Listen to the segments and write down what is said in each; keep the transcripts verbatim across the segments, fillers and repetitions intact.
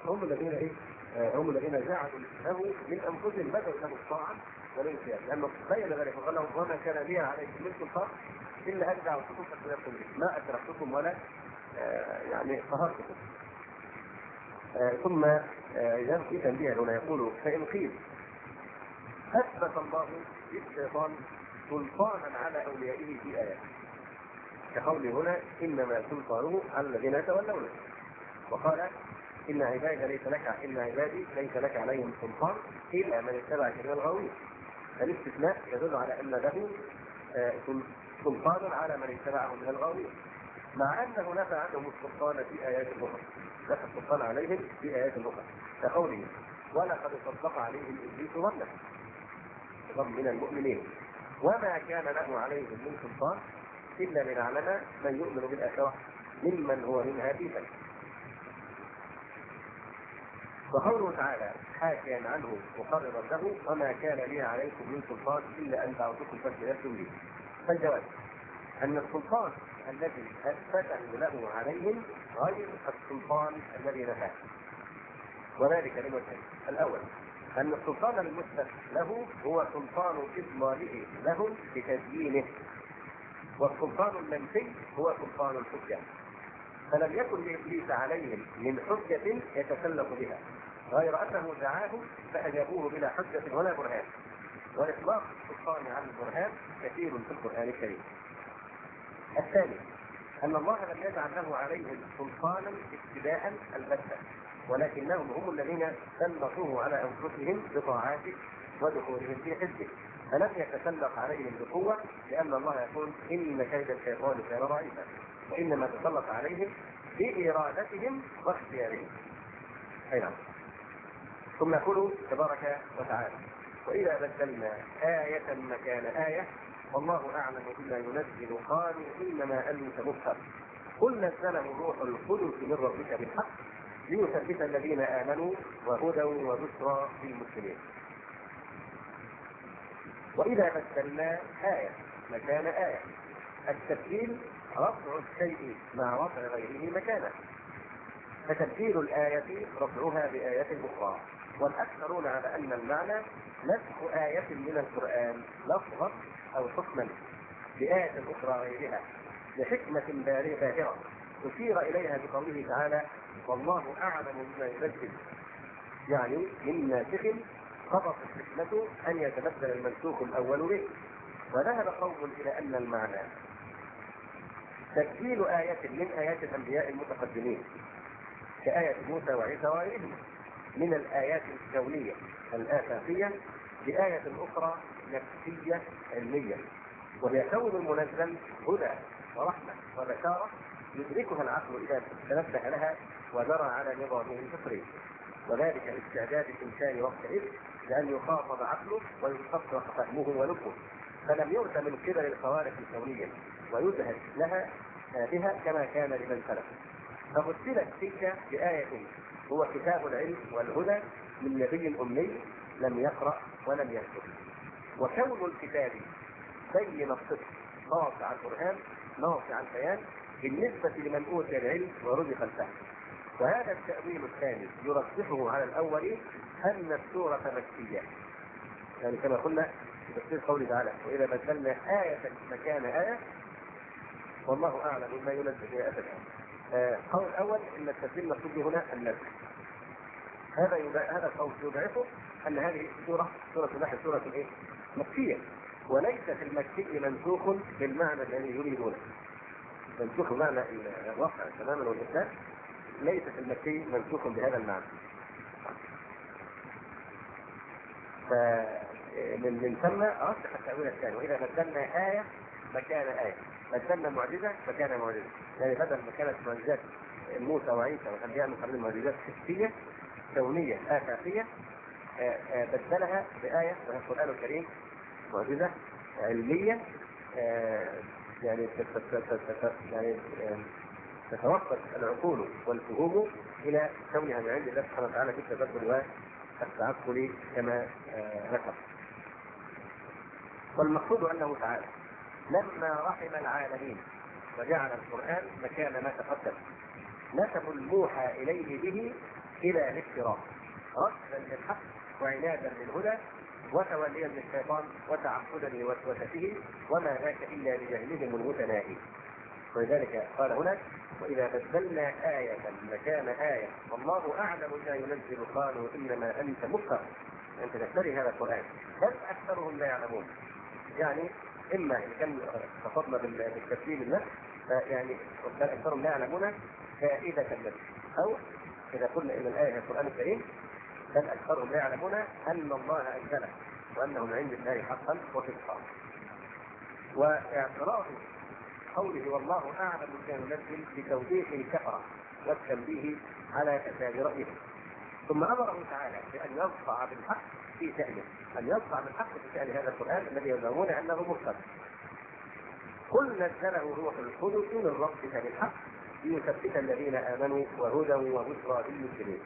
هم الذين ايه؟ آه هم الذين جعلوا له من انفسهم بدأوا له الطاعه والانقياد، لانه بين ذلك وقال لهم وما كان لي عليكم من سلطان الا ان دعوتكم فاستجبتم لي ما اشركتكم ولا آه يعني قهرتكم. آه ثم آه يبقي تنبيه هنا يقول فان قيل اثبت الله للشيطان سلطانا على اوليائه في ايات كقوله هنا انما سلطانه على الذين يتولونه، وقال ان عبادي ليس لك ان عبادي ليس لك عليهم سلطان الا من اتبعك من الغاوين. الاستثناء يدل على ان له سلطان على من اتبعه من الغاوين، مع انه نفى عنهم السلطان في ايات اخرى، نفى السلطان عليهم في ايات اخرى كقوله ولقد صدق عليهم ابليس ظنه من المؤمنين وما كان له عليهم من سلطان الا لنعلم من يؤمن بالاخره ممن هو منها في شك. وقوله تعالى حاكيا عنه مقررا له وما كان لي عليكم من سلطان الا ان دعوتكم فاستجبتم لي. فالجواب ان السلطان الذي اثبته له عليهم غير السلطان الذي نفاه، وذلك لوجهين. الاول ان السلطان المثبت له هو سلطان اضلاله لهم بتدينه، والسلطان المنفي هو سلطان الحجه، فلم يكن لابليس عليهم من حجه يتسلط بها غير انه دعاهم فاجابوه بلا حجه ولا برهان، واطلاق السلطان على البرهان كثير في القران الكريم. الثاني ان الله لم يجعل له عليهم سلطانا ابتداء البتة، ولكنهم هم الذين سلطوه على انفسهم بطاعاته ودخولهم في حزبه، فلم يتسلط عليهم بقوه، لان الله يقول ان كيد الشيطان كان ضعيفا، وانما تسلط عليهم بارادتهم واختيارهم. اي نعم. ثم يقول تبارك وتعالى واذا بدلنا آية مكان آية والله اعلم بما ينزل قالوا انما انت مفتر قل نزله روح القدس من ربك بالحق ليثبت الذين امنوا وهدى وبشرى للمسلمين. واذا بدلنا آية مكان آية، التبديل رفع الشيء مع رفع غيره مكانه، فتبديل الآية رفعها بآية أخرى، والأكثرون على أن المعنى نسخ آية من القرآن لفظا أو حكما بآية أخرى غيرها لحكمة باهرة أشير إليها بقوله تعالى والله أعلم بما يبدل، يعني من ناسخ قضت الحكمة أن يتبدل المنسوخ الأول به. وذهب قوم إلى أن المعنى تبديل آية من آيات الأنبياء المتقدمين كآية موسى وعيسى وغيرهم من الآيات الكونية الآفاقية بآية أخرى نفسية علمية، وهي كون المنزل هدى ورحمة وبشارة يدركها العقل إذا تنبه لها ودرى على نظامه الفطري، وذلك لاستعداد الإنسان وقتئذ لأن يخاطب عقله ويستطرق فهمه ولبه، فلم يؤت من قبل الخوارق الكونية ويدهش لها بها كما كان لمن سلف، فبدلت تلك بآية هو كتاب العلم والهدى من نبي أمي لم يقرأ ولم يكتب. وكون الكتاب بين الصدق ناصع القرآن ناصع البيان بالنسبة لمن أوتي العلم ورزق الفهم. وهذا التأويل الثاني يرجحه على الأول أن السورة مكية، يعني كما قلنا في تفسير قوله تعالى وإذا بدلنا آية مكان آية والله أعلم بما ينزل في آية. القول الأول أن التبديل المقصود هنا النسخ، هذا هذا القول يضعفه أن هذه السورة سورة النحل سورة إيه؟ مكية، وليس في المكي منسوخ بالمعنى الذي يريدونه، منسوخ بمعنى الرفع تماما والإثبات، ليس في المكي منسوخ بهذا المعنى. فمن من ثم رجح التأويل الثاني وإذا بدلنا آية مكان آية، بدلنا معجزة مكان معجزة، يعني بدل ما كانت معجزات موسى وعيسى والأنبياء من قبل معجزات حسية كونية آفاقية بدلها بآية وهي القرآن الكريم معجزة علمية يعني يعني تتوقف العقول والفهوم إلى كونها من عند الله سبحانه وتعالى في التدبر والتعقل كما ذكر. والمقصود أنه تعالى لما رحم العالمين وجعل القرآن مكان ما تقدم نسب الموحى إليه به إلى الافتراء ردا للحق وعنادا للهدى وتوليا للشيطان وتعبدا لوسوسته وما ذاك إلا لجهلهم المتناهي. ولذلك قال هنا: وإذا بدلنا آية مكان آية والله أعلم ما ينزل قالوا إنما أنت مفتر، أنت تفتري هذا القرآن بل أكثرهم لا يعلمون. يعني إما إن كان قصدنا بالتسليم النفس يعني بل أكثرهم لا يعلمون فائدة النفس، أو إذا قلنا إن الآية القرآن الكريم بل أكثرهم لا يعلمون أن الله أنزله وأنه من عند الله حقا وصدقا. واعتراض قوله والله أعلم كان ينزل بتوضيح الكفرة والتنبيه على فساد رأيهم. ثم أمره تعالى بأن يرفع بالحق في شأنه، أن يرفع بالحق في شأن هذا القرآن الذي يزعمون أنه مفتر. قل نزله روح القدس من ربك بالحق ليثبت الذين آمنوا وهدى وبشرى للمسلمين.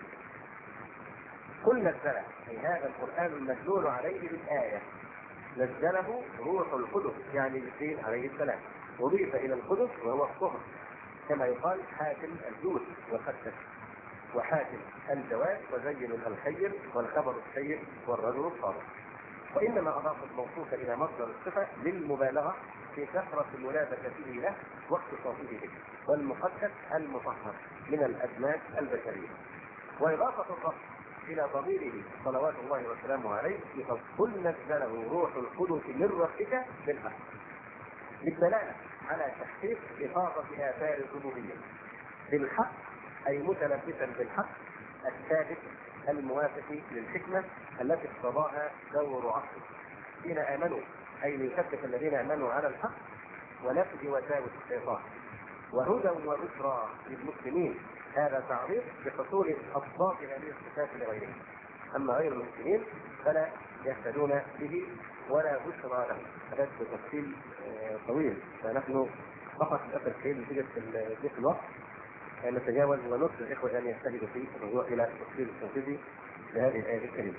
قل نزله أي هذا القرآن المدلول عليه بالآية، نزله روح القدس يعني جبريل عليه السلام، أضيف إلى القدس وهو الطهر كما يقال حاتم الجود والقدس، وحاتم الجواد وزين الخير والخبر السيء والرجل الصالح. وإنما أضاف الموصوف إلى مصدر الصفة للمبالغة في كثرة ملابسته له واختصاصه به، والمقدس المطهر من الأجناس البشرية. وإضافة الرب إلى ضميره صلوات الله وسلامه عليه قل نزله روح القدس من ربك بالحق للدلالة على تحقيق إفاضة آثار الربوبية بالحق، أي متلبسا بالحق الثابت الموافق للحكمة التي اقتضاها دور عصره حين آمنوا، أي ليثبت الذين آمنوا على الحق ونفذ وساوس الشيطان. وهدى وبشرى للمسلمين، هذا تعريف بحصول أصداق هذه الصفات لغيرهم، أما غير المسلمين فلا يهتدون به ولا بشرى لهم. هذا تفصيل طويل، فنحن فقط للأسف الشيء نتيجة ضيق الوقت نتجاوز ونطلب الإخوة أن يجتهدوا في الرجوع إلى التفصيل التنفيذي لهذه الآية الكريمة.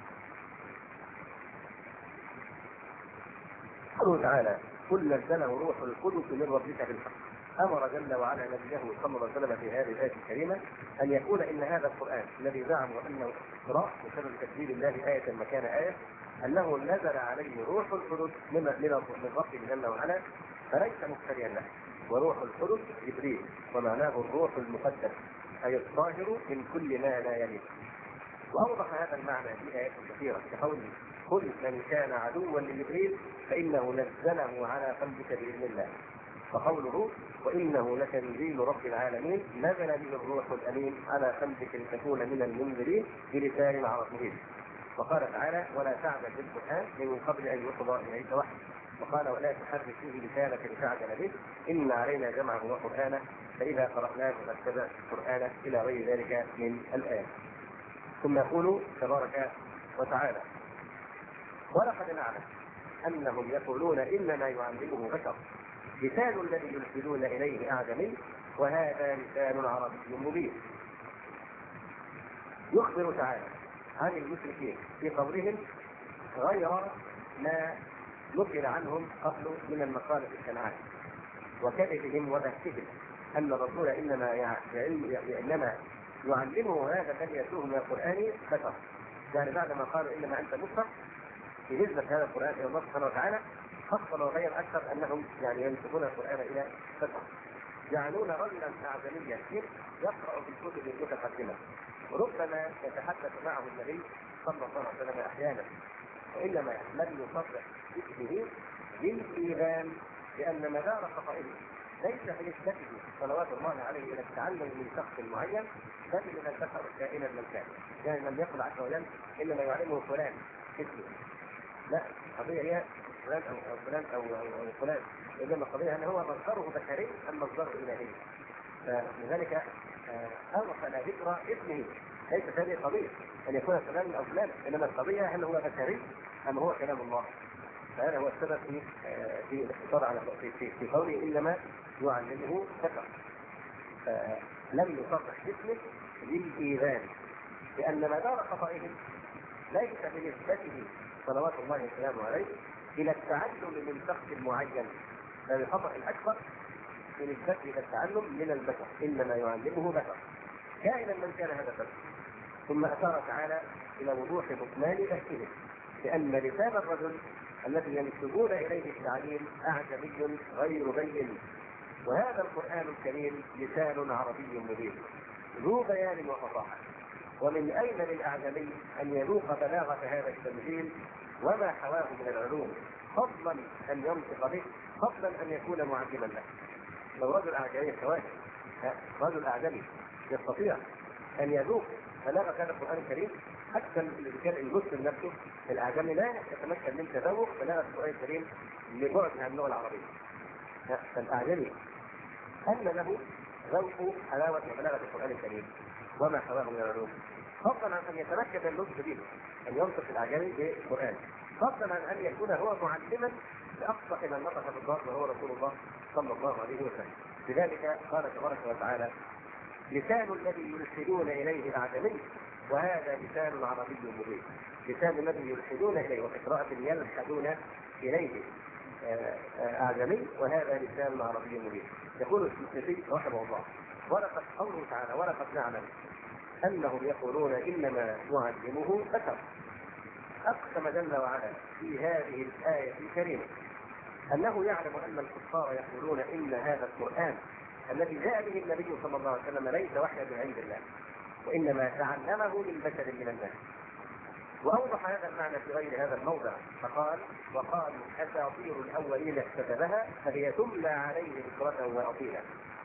قوله تعالى: قل نزله روح القدس من ربك بالحق، أمر جل وعلا نبيه صلى الله عليه وسلم في هذه الآية الكريمة أن يقول إن هذا القرآن الذي زعموا أنه افتراء بسبب تكذيب الله آية مكان آية، أنه نزل عليه روح القدس من من ربه جل وعلا، فليس مفتريا له. وروح القدس جبريل، ومعناه الروح المقدس أي الطاهر من كل ما لا يليق. وأوضح هذا المعنى في آيات كثيرة كقوله: قل من كان عدوا لجبريل فإنه نزله على قلبك بإذن الله. وقوله: وإنه لتنزيل رب العالمين نزل به الروح الأمين على قلبك لتكون من المنذرين بلسان عربي. وقال تعالى: ولا تعجل بالقرآن من قبل أن يقضى إليك وحي. وقال: ولا تحرك فيه لسانك لتعجل به إن علينا جمعه وقرآنه فإذا قرأناه فاتبع قرآنه إلى غير ذلك من الآيات. ثم يقول تبارك وتعالى: ولقد نعلم أنهم يقولون إنما يعلمه بشر لسان الذي يلحدون إليه أعجمي وهذا لسان عربي مبين. يخبر تعالى عن المشركين في قولهم غير ما نقل عنهم قبل من المقالة الشنعاء وكذبهم وبهتهم أن الرسول إنما يعلم إنما يعلمه هذا الذي يتلوه من القرآن بشر. يعني بعدما قالوا إنما أنت مفتر في نسبة هذا القرآن إلى الله سبحانه وتعالى، خاصة وغير أكثر أنهم يعني ينسبون القرآن إلى بشر، يعنون رجلا أعجميا يقرأ في الكتب المتقدمة وربما يتحدث معه النبي صلى الله عليه وسلم أحيانا، وإنما لم يصرح باسمه للإيمان بأن مدار خطئه ليس في نسبته صلوات الله عليه إلى التعلم من شخص معين بل من البشر كائنا من كان. يعني لم يقل عز وجل إنما يعلمه فلان اسمه، لا، القضية هي فلان أو فلان أو فلان، إنما القضية أنه هو مصدره بشري أم مصدره إلهي. فلذلك أغفل ذكر اسمه، ليس هذه القضية أن يكون فلان أو فلان، إنما القضية هل هو بشري أم هو كلام الله. فهذا هو السبب في في الاختصار على في في, في قوله إنما يعلمه بشر. فلم يصرح اسمه للإيمان لأن مدار خطئهم ليس بنسبته صلوات الله وسلامه عليه إلى التعلم من شخص معين، بل الخطأ الأكبر بنسبته إلى التعلم من البشر، إنما يعلمه بشر كائنا من كان هذا البشر. ثم أشار تعالى إلى وضوح بطلان بحثه، لأن لسان الرجل الذي ينسبون إليه التعليم أعجمي غير بين، وهذا القرآن الكريم لسان عربي مبين ذو بيان وفصاحة. ومن أين للأعجمي أن يذوق بلاغة هذا التنزيل وما حواه من العلوم، فضلا أن ينطق به، فضلا أن يكون معلما له. لو رجل أعجمي سواء رجل أعجمي يستطيع أن يذوق بلاغة هذا القرآن الكريم، حتى كان المسلم نفسه الأعجمي لا يتمكن من تذوق بلاغة القرآن الكريم لبعد عن اللغة العربية. فالأعجمي أن له ذوق حلاوة وبلاغة القرآن الكريم وما حواه من العلوم، فضلا عن أن يتمكن اللطف به، أن ينطق الأعجمي بالقرآن، فضلا عن أن يكون هو معلما لأقصى من نطق بالضبط وهو رسول الله صلى الله عليه وسلم. لذلك قال تبارك وتعالى: لسان الذي يلحدون إليه أعجمي وهذا لسان عربي مبين. لسان الذي يلحدون إليه، وفي قراءة يلحدون إليه أعجمي وهذا لسان عربي مبين. يقول السيوطي رحمه الله: ولقد قوله تعالى: ولقد نعلم أنهم يقولون إنما نعلمه بشر. أقسم جل وعلا في هذه الآية الكريمة أنه يعلم أن الكفار يقولون إن هذا القرآن الذي جاء به النبي صلى الله عليه وسلم ليس وحيا من عند الله، وإنما تعلمه من بشر من الناس. وأوضح هذا المعنى في غير هذا الموضع فقال: وقالوا أساطير الأولين اكتتبها فهي تملى عليه بكرة وأصيلا.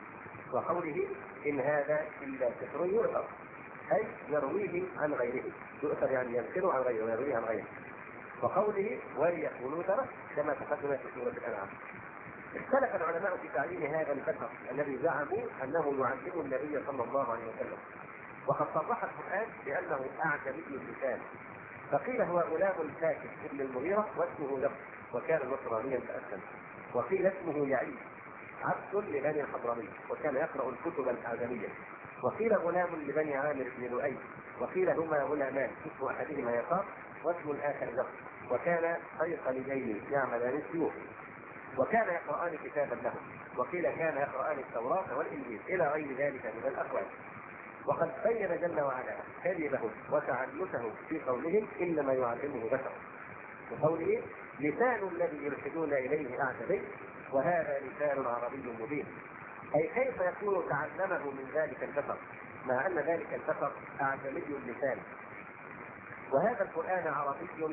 وقوله: إن هذا إلا سحر يؤثر، أي يرويه عن غيره، يؤثر يعني ينقله عن غيره ويرويه عن غيره. وقوله: وليقولوا درس، كما تقدم في سورة الأنعام. اختلف العلماء في تعيين هذا البشر الذي زعموا أنه يعلم النبي صلى الله عليه وسلم، وقد صرح القرآن بأنه أعجمي اللسان، فقيل هو غلام ساكت ابن المغيرة واسمه لبس وكان نصرانيا فأسلم، وقيل اسمه يعيد عبد لبني الحضرمي وكان يقرأ الكتب الأعجمية، وقيل غلام لبني عامر بن لؤي، وقيل هما غلامان اسم أحدهما يسار واسم الآخر لبس، وكان خيقليين يعملان السيوف، وكان يقرآن كتابا لهم، وقيل كان يقرآن التوراة والإنجيل إلى غير ذلك من الأقوال. وقد بين جل وعلا كذبه وتعنته في قولهم إنما يعلمه بشر، وقوله: لسان الذي يلحدون إليه أعجمي وهذا لسان عربي مبين، أي كيف يكون تعلمه من ذلك البشر مع أن ذلك البشر أعجمي اللسان، وهذا القرآن عربي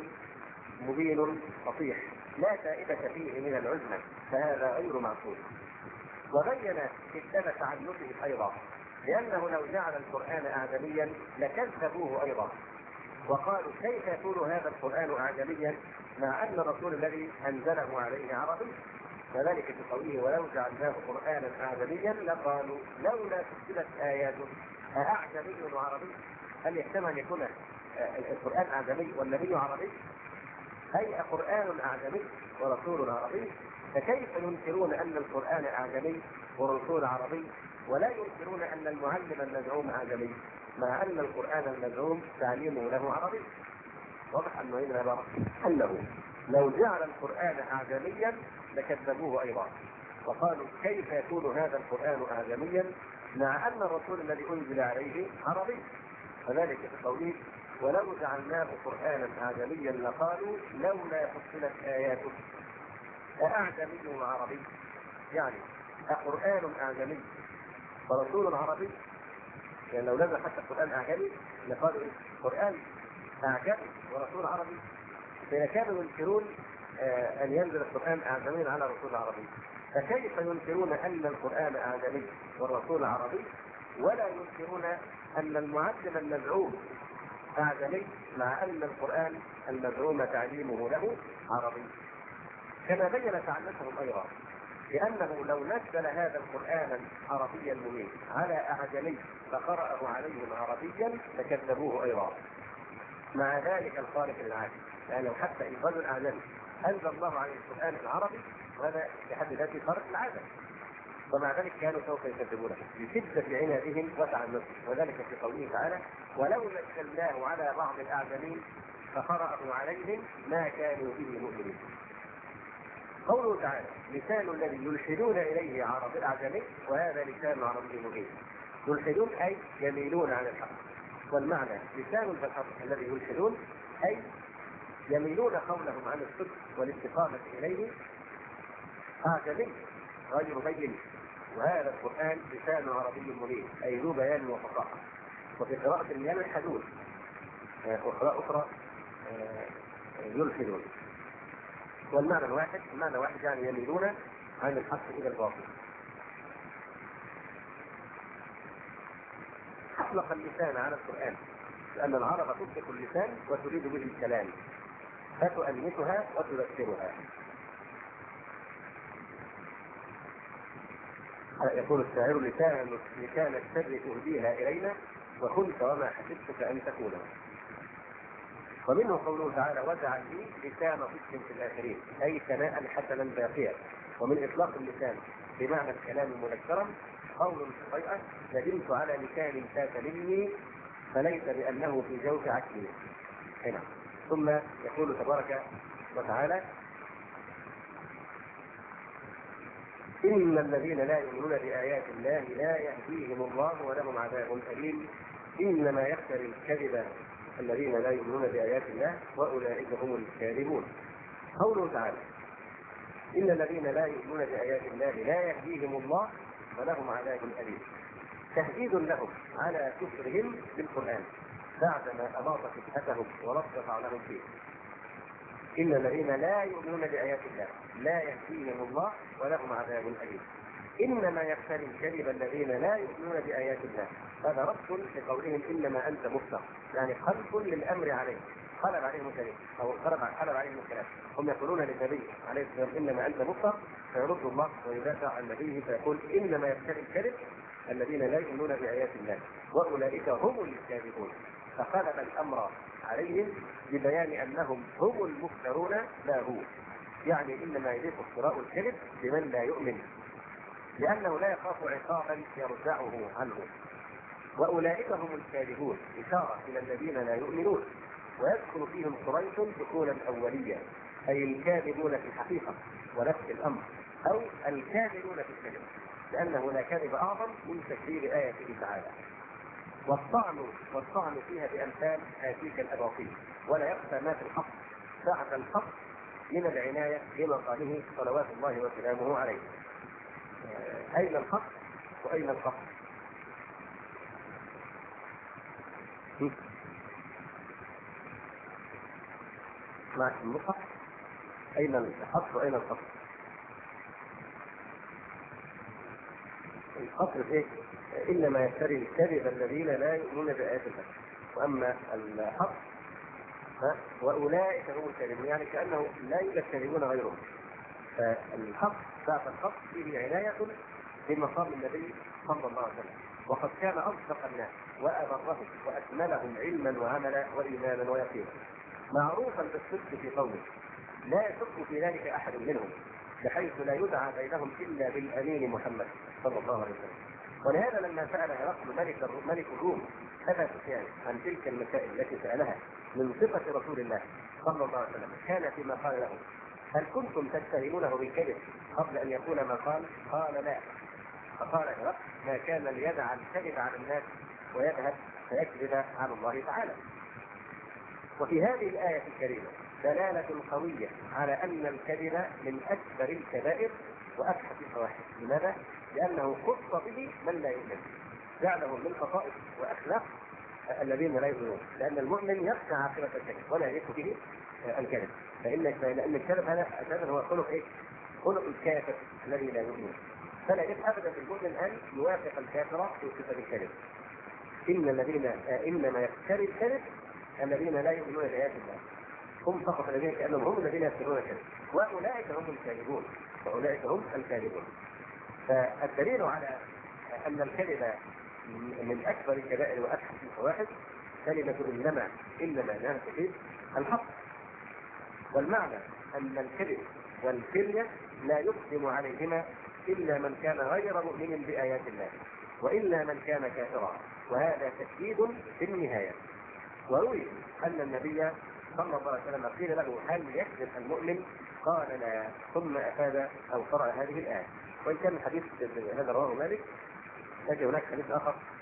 مبين فصيح لا فائدة فيه من العجمة، فهذا غير معقول. وبين شدة تعنته أيضا، لأنه لو جعل القرآن أعجميا لكذبوه أيضا، وقالوا: كيف يكون هذا القرآن أعجميا مع أن الرسول الذي أنزله عليه عربي؟ وذلك في قوله: ولو جعلناه قرآنا أعجميا لقالوا لولا فصلت آياته أأعجمي وعربي؟ هل يحتمل أن يكون القرآن أعجمي والنبي عربي؟ هي قرآن أعجمي ورسول عربي، فكيف ينكرون أن القرآن أعجمي ورسول عربي ولا ينكرون أن المعلم المزعوم أعجمي مع أن القرآن المزعوم تعليمه له عربي؟ واضح أنه هنا عبارة أنه لو جعل القرآن أعجميا لكذبوه أيضا، وقالوا: كيف يكون هذا القرآن أعجميا مع أن الرسول الذي أنزل عليه عربي؟ وذلك في قوله: ولو جعلناه قرآنا أعجميا لقالوا لولا فصلت آياته أأعجمي وعربي؟ يعني أقرآن أعجمي ورسول عربي؟ يعني لو نزل حتى القرآن أعجمي لقالوا إيه؟ قرآن أعجمي ورسول عربي، فكانوا ينكرون أن ينزل القرآن أعجمي على رسول عربي، فكيف ينكرون أن القرآن أعجمي والرسول عربي ولا ينكرون أن المعلم المزعوم أعجمي مع أن القرآن المزعوم تعليمه له عربي؟ كما بين تعنتهم أيضا لأنه لو نزل هذا القرآن عربيا مبين على أعجمي فقرأه عليهم عربيا لكذبوه أيضا مع ذلك الخالق العادي، لأنه يعني حتى إن رجل أعجمي أنزل الله عليه القرآن العربي وهذا بحد ذاته خارق العادة، ومع ذلك كانوا سوف يكذبونه بشدة عنادهم وتعنتهم، وذلك في قوله تعالى: ولو نزلناه على بعض الأعجمين فقرأه عليهم ما كانوا به مؤمنين. قوله تعالى: لسان الذي يلحدون إليه عربي أعجمي وهذا لسان عربي مبين. يلحدون أي يميلون عن الحق، والمعنى لسان بالحق الذي يلحدون، أي يميلون قولهم عن الصدق والاستقامة إليه أعجمي غير بين، وهذا القرآن لسان عربي مبين أي ذو بيان وفصاحة. وفي قراءة يلحدون وقراءة أخرى يلحدون، والمعنى واحد، المعنى واحد يعني يميلون عن الحق إلى الباطل. أطلق اللسان على القرآن لأن العرب تطلق اللسان وتريد به الكلام فتؤنثها وتذكرها. يقول الشاعر: لسان لسان السر تهديها إلينا وكنت وما حسبتك أن تكون. ومنه قوله تعالى: واجعل لي لسان صدق في الآخرين، أي ثناء حسنا باقيا. ومن إطلاق اللسان بمعنى الكلام منكرا قول الحقيقة: ندمت على لسان فات مني فليس بأنه في جوف عكسي. هنا ثم يقول تبارك وتعالى: إن الذين لا يؤمنون بآيات الله لا يهديهم الله ولهم عذاب أليم إنما يفتري الكذب الذين لا يؤمنون بآيات الله وأولئك هم الكاذبون. قوله تعالى: إن الذين لا يؤمنون بآيات الله لا يهديهم الله ولهم عذاب أليم، تهديد لهم على كفرهم بالقرآن بعدما أماط فتحتهم ورد فعلهم فيه. إن الذين لا يؤمنون بآيات الله لا يهديهم الله ولهم عذاب أليم إنما يفتري الكذب الذين لا يؤمنون بآيات الله. هذا رد لقولهم إنما أنت مفتر، يعني خلف للأمر عليه، قلب عليهم الكلام أو قلب قلب عليهم الكلام. هم يقولون للنبي عليه السلام إنما أنت مفتر، فيرد الله ويدافع عن نبيه فيقول إنما يفتري الكذب الذين لا يؤمنون بآيات الله وأولئك هم الكاذبون. فقلب الأمر عليهم ببيان أنهم هم المفترون لا هو، يعني إنما يليق افتراء الكذب بمن لا يؤمن لأنه لا يخاف عقابا يردعه عنه. وأولئك هم الكاذبون إشارة إلى الذين لا يؤمنون، ويدخل فيهم قريش دخولا أوليا، أي الكاذبون في الحقيقة ونفس الأمر، أو الكاذبون في الكذب، لأنه لا كذب أعظم من تكذيب آياته تعالى. والطعن والطعن فيها بأمثال هاتيك الأباطيل، ولا يخفى ما في الحق ساعة الحق من العناية بما قاله صلوات الله وسلامه عليه. أين الحق وأين الحق؟ مع المصحف أين الحق وأين الحق؟ الحق إيه؟ إنما يفتري الكذب الذين لا يؤمنون بآيات الله، وأما الحق وأولئك هم الكاذبون، يعني كأنه لا يوجد كاذبون غيرهم. فالحق بعد الحق فيه عناية بمقام النبي صلى الله عليه وسلم، وقد كان أصدق الناس وأبرهم وأكملهم علما وعملا وإيمانا ويقينا، معروفا بالصدق في قوله لا يشك في ذلك أحد منهم، بحيث لا يدعى بينهم إلا بالأمين محمد صلى الله عليه وسلم. ولهذا لما سأل هرقل ملك ملك الروم أبا سفيان عن تلك المسائل التي سألها من صفة رسول الله صلى الله عليه وسلم، كان فيما قال له: هل كنتم تتهمونه بالكذب قبل أن يقول ما قال؟ قال: لا. فقال هرقل: ما كان ليدع الكذب على الناس ويذهب فيكذب على الله تعالى. وفي هذه الآية الكريمة دلالة قوية على أن الكذب من أكبر الكبائر وأبحث الفواحش. لماذا؟ لأنه خص به من لا يؤمن، جعله من خصائص وأخلاق الذين لا يؤمنون، لأن المؤمن يخشى عاقبة الكذب ولا يليق به الكذب، فإن لأن الكذب هذا أساسا هو خلق إيه؟ خلق الكافر الذي لا يؤمن، فلا يجب أبدا المؤمن أن يوافق الكافر في صفة الكذب. إن الذين إنما يفتري الكذب الذين لا يؤمنون بآيات الله، هم فقط الذين كأنهم هم الذين يفترون الكذب، وأولئك هم الكاذبون، وأولئك هم الكاذبون. فالدليل على أن الكذب من أكبر الكبائر وأبحث الفواحش كلمة إنما إنما لا تفيد الحق. والمعنى أن الكذب والكرية لا يقدم عليهما إلا من كان غير مؤمن بآيات الله، وإلا من كان كافرا، وهذا تشديد في النهاية. وروي أن النبي صلى الله عليه وسلم قيل له: هل يكذب المؤمن؟ قال: لا. ثم أفاد أو قرأ هذه الآية. وإن كان الحديث هذا رواه مالك، لكن هناك حديث آخر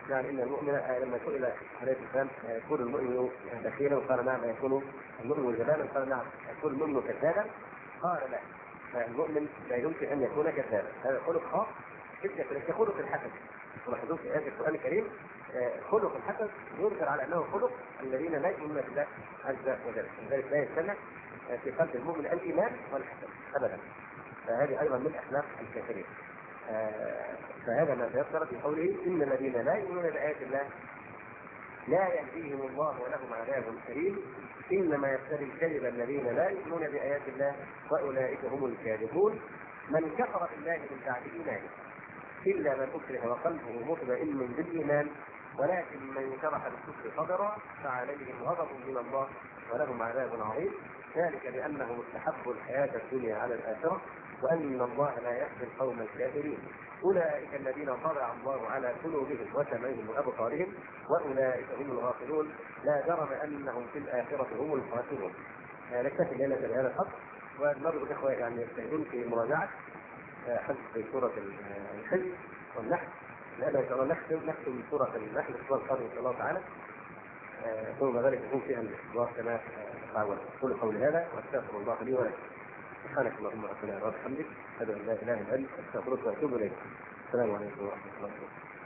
يعني ان المؤمن لما سئل عليه السلام يكون المؤمن بخيلا قال نعم، يكون المؤمن جبانا قال نعم، يكون المؤمن كذابا قال لا، فالمؤمن لا يمكن ان يكون كذابا، هذا خلق خاص جدا كخلق الحسن. تلاحظون في آيات القرآن الكريم خلق الحسن يذكر على انه خلق الذين لا يؤمنون بالله عز وجل، لذلك لا يجتمع في قلب المؤمن الايمان والحسن ابدا، فهذه ايضا من اخلاق الكافرين. فهذا ما تيسر في قوله ان الذين لا يؤمنون بايات الله لا يهديهم الله ولهم عذاب أليم، انما يفتري الكذب الذين لا يؤمنون بايات الله واولئك هم الكاذبون. من كفر بالله من بعد ايمانه الا من اكره وقلبه مطمئن بالايمان ولكن من شرح بالكفر صدرا فعليهم غضب من الله ولهم عذاب عظيم، ذلك بانهم استحبوا الحياه الدنيا على الاخره وان الله لا يهدي القوم الكافرين. اولئك الذين طبع الله على قلوبهم وسمعهم وابصارهم واولئك هم الغافلون لا جرم انهم في الاخره هم الخاسرون. نكتفي لنا بهذا الحق، ونرجو الاخوه يعني يجتهدون في مراجعه حفظ سوره الحج والنحل، لأن إن شاء الله نختم نختم سورة النحل الأسبوع القادم إن شاء الله تعالى، ثم ذلك يكون فيها الاختبار كما تعودنا. أقول قولي هذا وأستغفر الله لي ولكم. سبحانك اللهم ربنا وبحمدك، أشهد أن لا إله إلا أنت، أستغفرك وأتوب إليك. السلام عليكم ورحمة الله وبركاته.